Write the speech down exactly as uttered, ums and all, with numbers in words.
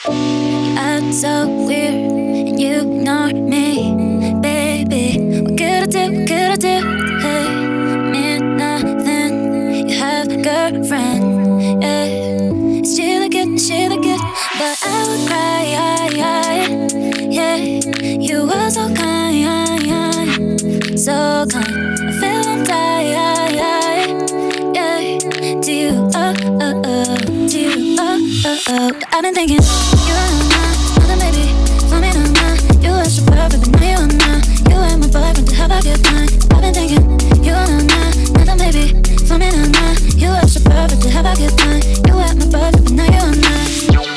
You act so weird and you ignore me, baby. What could I do? What could I do? Hey, mean nothing. You have a girlfriend, yeah. She look good, she look good, but I would cry, yeah, yeah. You were so kind, so kind. I feel I'm tired, yeah. Do you, oh, oh, oh, do you, oh, oh, oh. I've been thinking, you are not, another baby, for me to not. You are so perfect, but now you are not. You and my boyfriend to have a good time. I've been thinking, you are not, another baby, for me to not. You are so perfect to have a good time. You and my boyfriend, but now you are not.